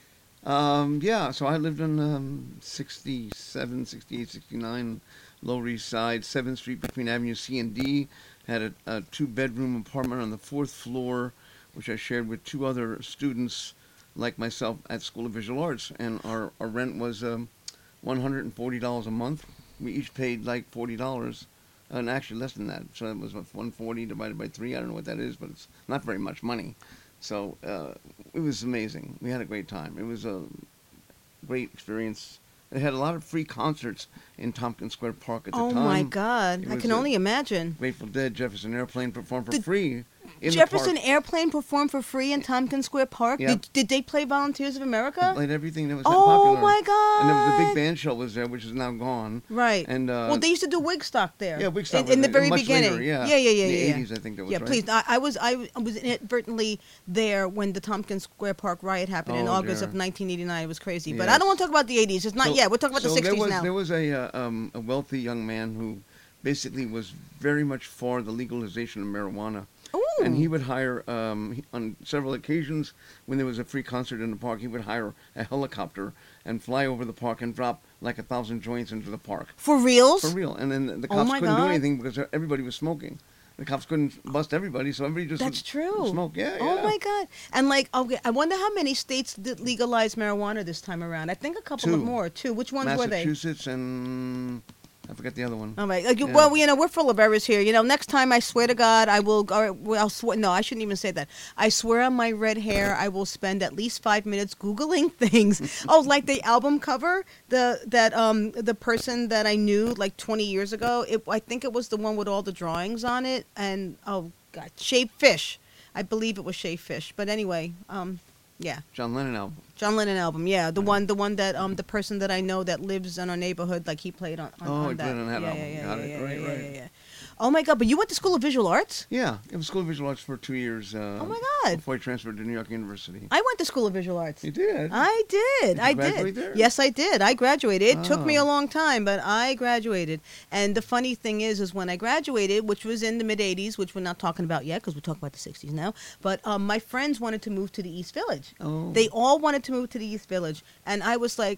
S3: Um, yeah, so I lived on um, sixty-seven, sixty-eight, sixty-nine Lower East Side, seventh Street between Avenue C and D. Had a, a two-bedroom apartment on the fourth floor, which I shared with two other students like myself at School of Visual Arts. And our, our rent was um, one hundred forty dollars a month. We each paid like forty dollars. And actually less than that. So it was one hundred forty divided by three. I don't know what that is, but it's not very much money. So uh, it was amazing. We had a great time. It was a great experience. They had a lot of free concerts in Tompkins Square Park at the
S1: Oh
S3: time.
S1: my God!
S3: It
S1: I
S3: was
S1: can
S3: a-
S1: only imagine.
S3: Grateful Dead, Jefferson Airplane performed for
S1: The
S3: free in
S1: Jefferson
S3: the park.
S1: Airplane performed for free in Tompkins Square Park.
S3: Yep.
S1: Did, did they play Volunteers of America?
S3: Played everything that was
S1: Oh
S3: popular.
S1: my God!
S3: And there was a big band shell was there, which is now gone.
S1: Right.
S3: And uh,
S1: well, they used to do Wigstock there.
S3: yeah, Wigstock
S1: in,
S3: was
S1: in the
S3: there,
S1: very
S3: much
S1: beginning.
S3: later, yeah.
S1: yeah, yeah, yeah,
S3: In the
S1: yeah, yeah.
S3: eighties, I think that was
S1: Yeah,
S3: right.
S1: please. I, I was I was inadvertently there when the Tompkins Square Park riot happened in
S3: Oh,
S1: August
S3: dear.
S1: of nineteen eighty-nine. It was crazy. But I
S3: Yes.
S1: don't want to talk about the eighties. It's not
S3: So-
S1: yet. We're talking about
S3: so
S1: the sixties
S3: there was,
S1: now.
S3: There was a, uh, um, a wealthy young man who basically was very much for the legalization of marijuana.
S1: Ooh.
S3: And he would hire, um, he- on several occasions, when there was a free concert in the park, he would hire a helicopter and fly over the park and drop like a thousand joints into the park.
S1: For reals?
S3: For real. And then the
S1: Oh
S3: cops
S1: my
S3: couldn't do
S1: God.
S3: anything because everybody was smoking. The cops couldn't bust everybody, so everybody just
S1: That's
S3: would
S1: true.
S3: smoke. Yeah,
S1: Oh
S3: yeah.
S1: my God! And like, okay, I wonder how many states did legalize marijuana this time around. I think a couple
S3: Two.
S1: of more. Two. Which ones were they?
S3: Massachusetts and I forget the other one.
S1: All right. Like,
S3: Yeah.
S1: Well, you know, we're full of errors here. You know, next time I swear to God, I will. Or, well, I'll swear. No, I shouldn't even say that. I swear on my red hair, I will spend at least five minutes googling things. Oh, like the album cover, the that um the person that I knew like twenty years ago. It, I think it was the one with all the drawings on it. And oh God, Shaved Fish. I believe it was Shaved Fish. But anyway, um, yeah.
S3: John Lennon album.
S1: John Lennon album, yeah, the
S3: Right.
S1: one, the one that um, the person that I know that lives in our neighborhood, like he played on. on
S3: Oh,
S1: on
S3: he
S1: that.
S3: played on that
S1: yeah,
S3: album.
S1: Yeah, yeah,
S3: Got
S1: yeah,
S3: it.
S1: yeah,
S3: Right,
S1: yeah,
S3: right.
S1: yeah, yeah. Oh my God! But you went to School of Visual Arts?
S3: Yeah, it was School of Visual Arts for two years. Uh,
S1: Oh my God!
S3: Before I transferred to New York University.
S1: I went to School of Visual Arts.
S3: You did?
S1: I did.
S3: Did you
S1: I
S3: graduate
S1: did.
S3: there?
S1: Yes, I did. I graduated. It took me a
S3: Oh.
S1: long time, but I graduated. And the funny thing is, is when I graduated, which was in the mid eighties, which we're not talking about yet because we're talking about the sixties now. But um, my friends wanted to move to the East Village.
S3: Oh.
S1: They all wanted to move to the East Village, and I was like,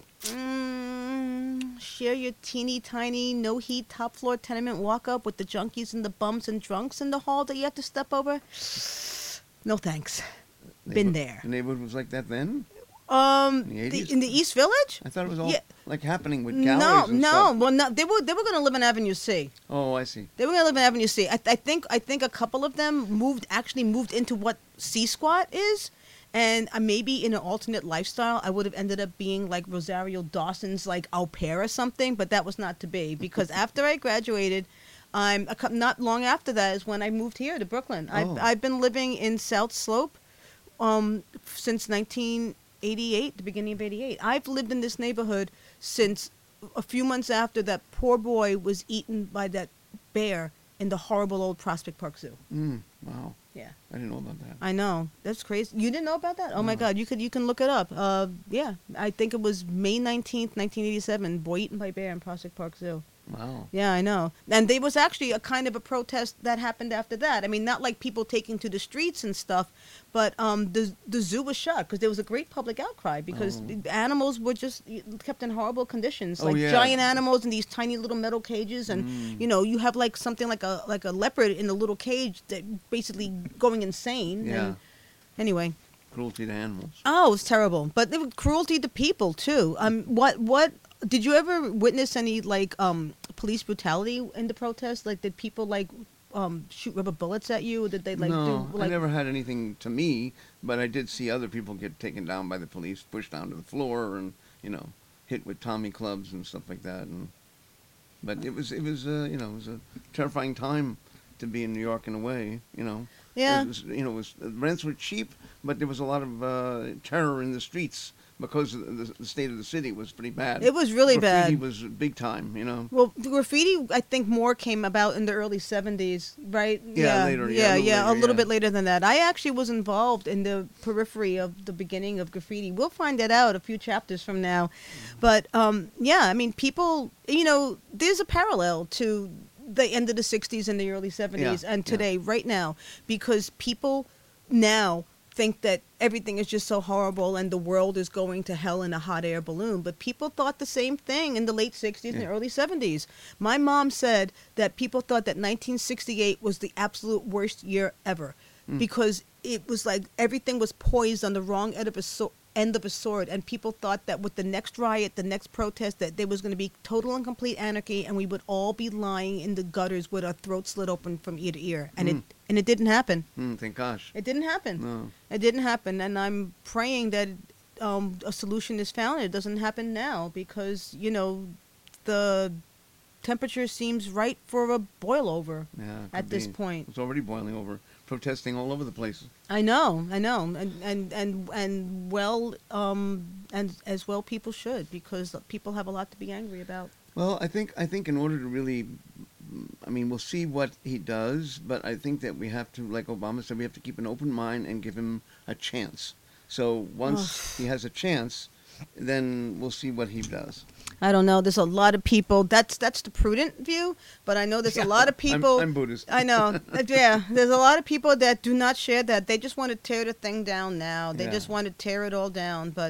S1: mm, share your teeny tiny, no heat, top floor tenement walk up with the junkies and the bums and drunks in the hall that you have to step over. No thanks. Been
S3: Neighbor-
S1: there.
S3: The neighborhood was like that then?
S1: Um,
S3: In the
S1: the,
S3: eighties?
S1: in the East Village?
S3: I thought it was all
S1: Yeah.
S3: like happening with
S1: No,
S3: galleries and
S1: no.
S3: stuff.
S1: Well, no. They were they were going to live in Avenue C.
S3: Oh, I see.
S1: They were going to live in Avenue C. I, I think I think a couple of them moved actually moved into what C Squat is, and uh, maybe in an alternate lifestyle, I would have ended up being like Rosario Dawson's like au pair or something. But that was not to be because after I graduated. I'm a, cou- not long after that is when I moved here to Brooklyn. I've
S3: Oh.
S1: I've been living in South Slope um, since nineteen eighty-eight, the beginning of eighty-eight. I've lived in this neighborhood since a few months after that poor boy was eaten by that bear in the horrible old Prospect Park Zoo.
S3: Mm, wow.
S1: Yeah.
S3: I didn't know about that.
S1: I know. That's crazy. You didn't know about that? Oh my
S3: No.
S1: God. You could you can look it up. Uh, yeah. I think it was May nineteenth, nineteen eighty-seven. Boy eaten by bear in Prospect Park Zoo.
S3: Wow.
S1: Yeah, I know. And there was actually a kind of a protest that happened after that. I mean, not like people taking to the streets and stuff, but um, the the zoo was shut because there was a great public outcry because
S3: Oh.
S1: the animals were just kept in horrible conditions,
S3: Oh,
S1: like
S3: yeah.
S1: giant animals in these tiny little metal cages, and
S3: Mm.
S1: you know, you have like something like a like a leopard in a little cage that basically going insane.
S3: Yeah.
S1: And anyway.
S3: Cruelty to animals.
S1: Oh, it's terrible. But there was cruelty to people too. Um, what what did you ever witness any like um police brutality in the protest? Like, did people like um shoot rubber bullets at you? Or did they like
S3: no,
S1: do like?
S3: I never had anything to me, but I did see other people get taken down by the police, pushed down to the floor, and you know, hit with Tommy clubs and stuff like that. And but it was it was uh, you know it was a terrifying time to be in New York in a way, you know.
S1: Yeah.
S3: It was, you know, it was, rents were cheap, but there was a lot of uh, terror in the streets because the, the, the state of the city was pretty bad.
S1: It was really
S3: Graffiti
S1: bad.
S3: was big time, you know.
S1: Well, the graffiti, I think, more came about in the early seventies, right?
S3: Yeah, later, yeah,
S1: Yeah,
S3: a little
S1: yeah, a
S3: later,
S1: little
S3: yeah.
S1: bit later than that. I actually was involved in the periphery of the beginning of graffiti. We'll find that out a few chapters from now. But, um, yeah, I mean, people, you know, there's a parallel to the end of the sixties and the early seventies
S3: Yeah,
S1: and
S3: yeah.
S1: today, right now, because people now think that everything is just so horrible and the world is going to hell in a hot air balloon. But people thought the same thing in the late sixties and
S3: Yeah.
S1: early seventies. My mom said that people thought that nineteen sixty-eight was the absolute worst year ever
S3: Mm.
S1: because it was like everything was poised on the wrong end of a so- end of a sword, and people thought that with the next riot, the next protest, that there was going to be total and complete anarchy, and we would all be lying in the gutters with our throats slit open from ear to ear. And
S3: Mm.
S1: it and it didn't happen.
S3: Mm, thank gosh.
S1: It didn't happen.
S3: No.
S1: It didn't happen, and I'm praying that um, a solution is found. It doesn't happen now because you know the temperature seems right for a boil over
S3: Yeah, it
S1: at
S3: could
S1: this
S3: be.
S1: point.
S3: It's already boiling over. Protesting all over the place.
S1: I know, I know, and and and and well, um, and as well, people should because people have a lot to be angry about.
S3: Well, I think I think in order to really, I mean, we'll see what he does, but I think that we have to, like Obama said, we have to keep an open mind and give him a chance. So once he has a chance, then we'll see what he does.
S1: I don't know. There's a lot of people. That's that's the prudent view, but I know there's a lot of
S3: I'm-
S1: people.
S3: I'm Buddhist.
S1: I know. Uh, Yeah, there's a lot of people that do not share that. They just want to tear the thing down now. They
S3: Yeah.
S1: just want to tear it all down. But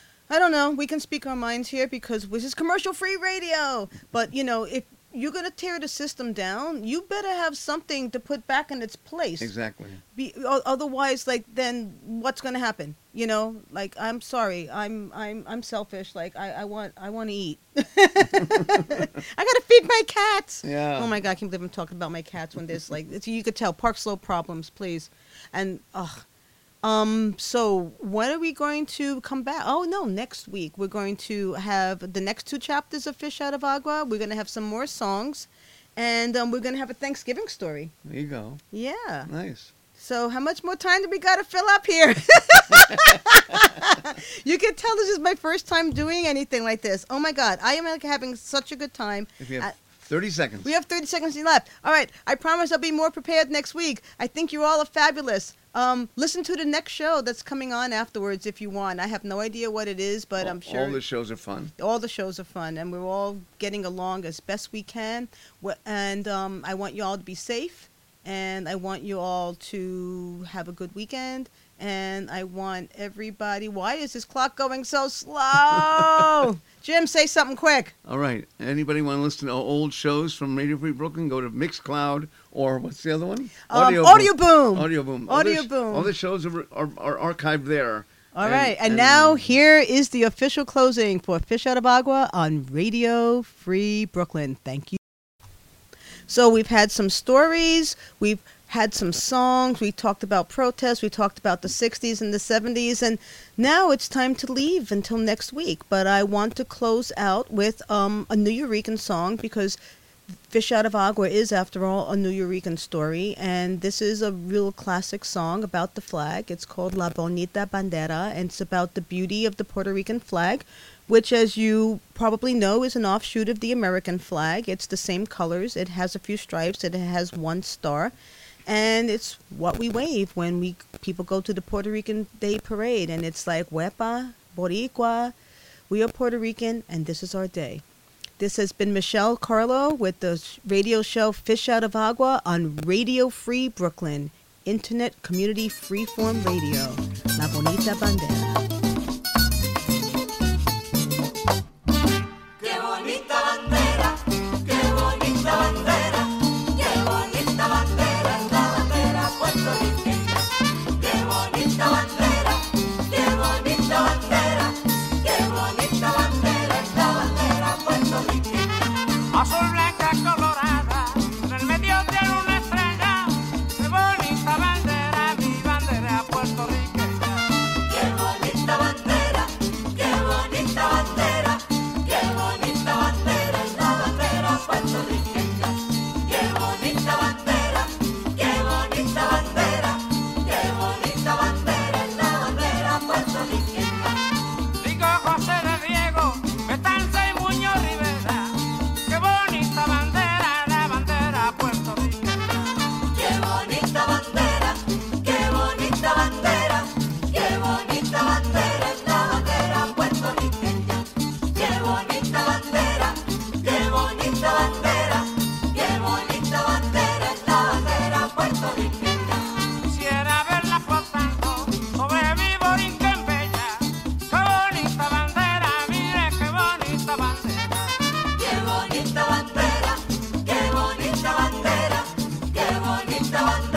S1: I don't know. We can speak our minds here because this is commercial-free radio. But you know, if you're gonna tear the system down, you better have something to put back in its place.
S3: Exactly.
S1: Be, o- otherwise, like, then what's gonna happen? You know, like, I'm sorry, I'm I'm I'm selfish. Like, I, I want I want to eat. I gotta feed my cats.
S3: Yeah.
S1: Oh my God, I can't believe I'm talking about my cats when there's like it's, you could tell Park Slope problems, please. And ugh. Um. So when are we going to come back? Oh no, next week we're going to have the next two chapters of Fish Out of Agua. We're gonna have some more songs, and um, we're gonna have a Thanksgiving story.
S3: There you go.
S1: Yeah.
S3: Nice.
S1: So how much more time do we got to fill up here? You can tell this is my first time doing anything like this. Oh my God, I am like having such a good time.
S3: If you have
S1: Uh,
S3: thirty seconds.
S1: We have thirty seconds left. All right, I promise I'll be more prepared next week. I think you all are fabulous. Um, listen to the next show that's coming on afterwards if you want. I have no idea what it is, but
S3: all,
S1: I'm sure
S3: all the shows are fun.
S1: all the shows are fun, and we're all getting along as best we can. Wh- And um, I want you all to be safe, and I want you all to have a good weekend. And I want everybody. Why is this clock going so slow? Jim, say something quick.
S3: All right. Anybody want to listen to old shows from Radio Free Brooklyn? Go to Mixcloud or what's the other one?
S1: Um, Audio Boom.
S3: Audio Boom.
S1: Audio
S3: all the,
S1: Boom.
S3: All the shows are, are, are archived there.
S1: All right, and now here is the official closing for Fish Out of Agua on Radio Free Brooklyn. Thank you. So we've had some stories, we've had some songs, we talked about protests, we talked about the sixties and the seventies, and now it's time to leave until next week. But I want to close out with um, a New Eurekan song because Fish Out of Agua is, after all, a New Eurekan story, and this is a real classic song about the flag. It's called La Bonita Bandera, and it's about the beauty of the Puerto Rican flag, which, as you probably know, is an offshoot of the American flag. It's the same colors. It has a few stripes. It has one star. And it's what we wave when we people go to the Puerto Rican Day Parade, and it's like, Huepa, Boricua, we are Puerto Rican, and this is our day. This has been Michelle Carlo with the radio show Fish Out of Agua on Radio Free Brooklyn, Internet Community Freeform Radio. La Bonita Bandera.
S4: Qué bonita bandera, qué bonita bandera, qué bonita bandera es la bandera puertorriqueña. Qué bonita bandera, qué bonita bandera, qué bonita bandera es la bandera puertorriqueña. Azul, blanca, colorada, en el medio tiene una estrella. Qué bonita bandera, mi bandera puertorriqueña. Qué bonita bonita bandera.